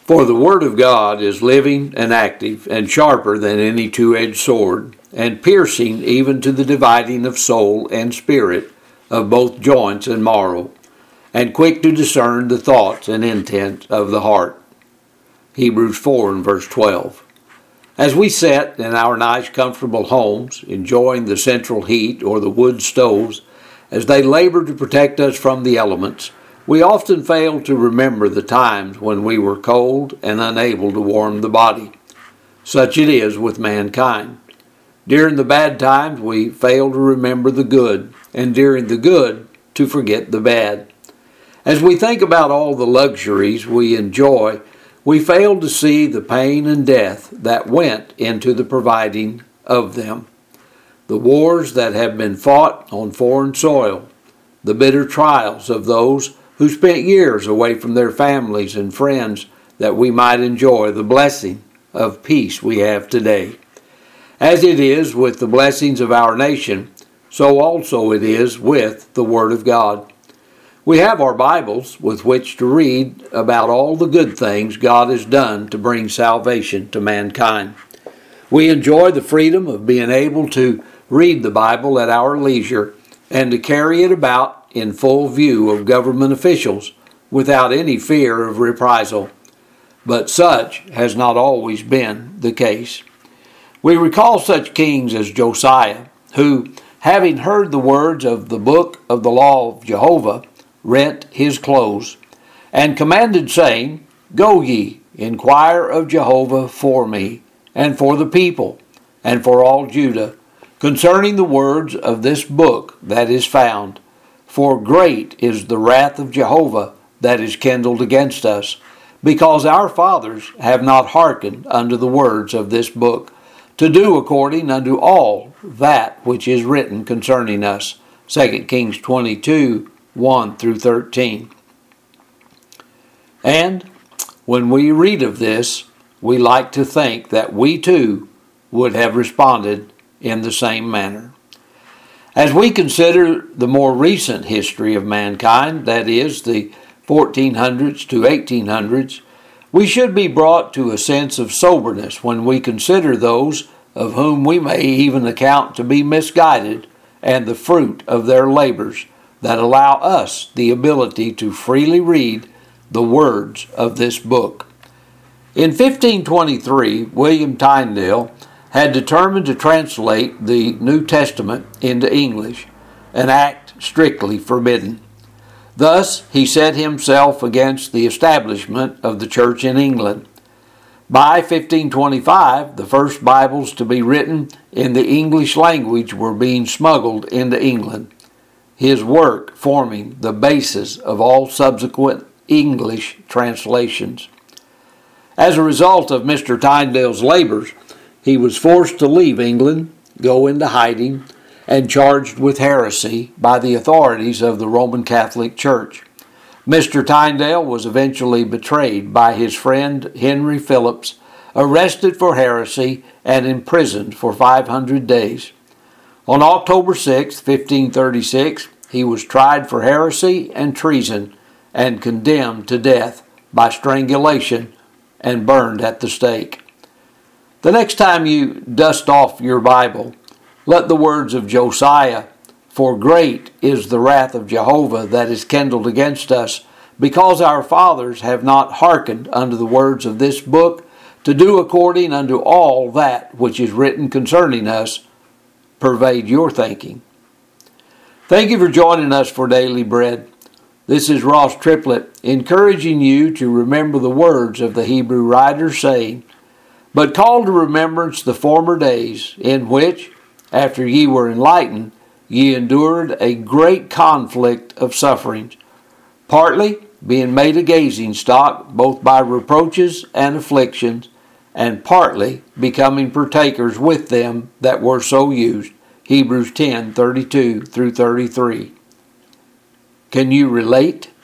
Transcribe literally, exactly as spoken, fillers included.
For the word of God is living and active and sharper than any two-edged sword, and piercing even to the dividing of soul and spirit, of both joints and marrow, and quick to discern the thoughts and intent of the heart. Hebrews four and verse twelve. As we sit in our nice comfortable homes, enjoying the central heat or the wood stoves, as they labor to protect us from the elements, we often fail to remember the times when we were cold and unable to warm the body. Such it is with mankind. During the bad times, we fail to remember the good, and during the good, to forget the bad. As we think about all the luxuries we enjoy, we fail to see the pain and death that went into the providing of them. The wars that have been fought on foreign soil, the bitter trials of those who spent years away from their families and friends that we might enjoy the blessing of peace we have today. As it is with the blessings of our nation, so also it is with the Word of God. We have our Bibles with which to read about all the good things God has done to bring salvation to mankind. We enjoy the freedom of being able to read the Bible at our leisure and to carry it about in full view of government officials without any fear of reprisal. But such has not always been the case. We recall such kings as Josiah, who, having heard the words of the book of the law of Jehovah, rent his clothes, and commanded, saying, Go ye, inquire of Jehovah for me, and for the people, and for all Judah, concerning the words of this book that is found. For great is the wrath of Jehovah that is kindled against us, because our fathers have not hearkened unto the words of this book, to do according unto all that which is written concerning us. Second Kings twenty-two, one through thirteen. And when we read of this, we like to think that we too would have responded in the same manner. As we consider the more recent history of mankind, that is, the fourteen hundreds to eighteen hundreds, we should be brought to a sense of soberness when we consider those of whom we may even account to be misguided and the fruit of their labors that allow us the ability to freely read the words of this book. In fifteen twenty-three, William Tyndale had determined to translate the New Testament into English, an act strictly forbidden. Thus, he set himself against the establishment of the church in England. By fifteen twenty-five, the first Bibles to be written in the English language were being smuggled into England, his work forming the basis of all subsequent English translations. As a result of Mister Tyndale's labors, he was forced to leave England, go into hiding, and charged with heresy by the authorities of the Roman Catholic Church. Mister Tyndale was eventually betrayed by his friend Henry Phillips, arrested for heresy, and imprisoned for five hundred days. On October sixth, fifteen thirty-six, he was tried for heresy and treason and condemned to death by strangulation and burned at the stake. The next time you dust off your Bible, let the words of Josiah, For great is the wrath of Jehovah that is kindled against us, because our fathers have not hearkened unto the words of this book, to do according unto all that which is written concerning us, pervade your thinking. Thank you for joining us for Daily Bread. This is Ross Triplett, encouraging you to remember the words of the Hebrew writer, saying, But call to remembrance the former days, in which, after ye were enlightened, ye endured a great conflict of sufferings, partly being made a gazing stock both by reproaches and afflictions, and partly becoming partakers with them that were so used. Hebrews ten, thirty-two through thirty-three. Can you relate?